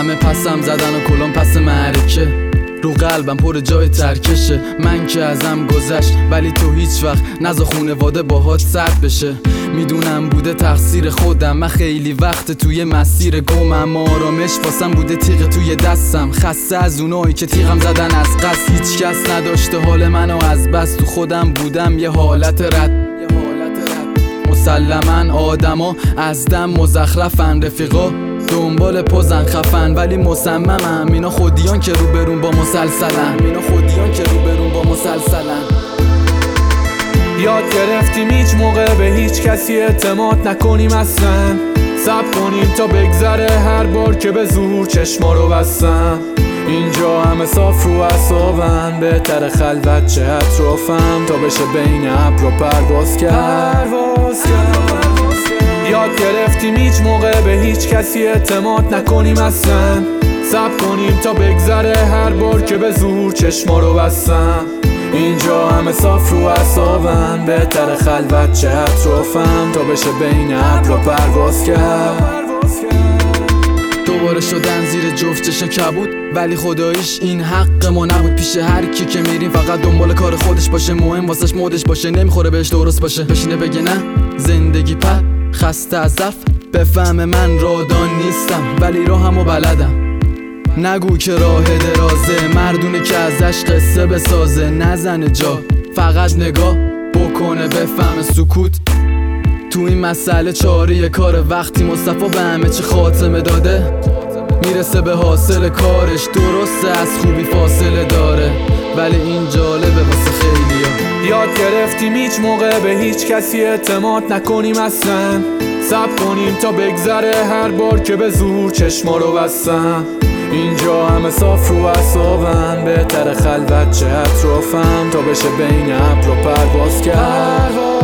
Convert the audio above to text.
همه پسم زدن و کلم پس معرکه، رو قلبم پر جای ترکشه. من که ازم گذشت ولی تو هیچ وقت نذار خونواده باهات سرد بشه. میدونم بوده تقصیر خودم، من خیلی وقت توی مسیر گمم، اما آرامش واسم بوده تیغ توی دستم. خسته از اونایی که تیغم زدن از قصد، هیچ کس نداشته حال منو از بس. تو خودم بودم یه حالت رد، مسلماً آدما از دم مزخرفن، رفیقا دنبال پوزن خفن ولی مصممم اینا خودیان که رو برون با مسلسلن، یاد گرفتیم هیچ موقع به هیچ کسی اعتماد نکنیم اصلا. صبر کنیم تا بگذره هر بار که به زور چشما رو بستم. اینجا همه صاف رو اعصابن، بهتر خلوت چه اطرافم تا بشه بین ابر و پرواز کرد. یاد گرفتیم هیچ موقع به هیچ کسی اعتماد نکنیم اصلا. صبر کنیم تا بگذره هر بار که به زور چشما رو بستم. اینجا همه صاف رو اعصابن، بهتر خلوت چه اطرافم تا بشه بین ابر و پرواز کرد. دوباره شدن زیر جفت چشم کبود، ولی خداییش این حق ما نبود. پیش هر کی که میریم فقط دنبال کار خودش باشه، مهم واسش مودش باشه، نمیخوره بهش درست باشه. بشینه بگه نه زندگی پر خسته از ضعف، بفهم من رادان نیستم ولی راهمو بلدم. نگو که راه درازه، مردونه که ازش قصه بسازه. نزنه جا فقط نگاه بکنه بفهم سکوت تو این مسئله چاره کار. وقتی مصطفی به همه چی خاتمه داده، میرسه به حاصل کارش. درسته از خوبی فاصله داره ولی این جالبه واسه خیلیا. یاد گرفتیم هیچ موقع به هیچ کسی اعتماد نکنیم اصلا. صبر کنیم تا بگذره هر بار که به زور چشما رو بستم. اینجا همه صاف رو اعصابن، بهتر خلوت چه اطرافم تا بشه بین ابر و پرواز کرد.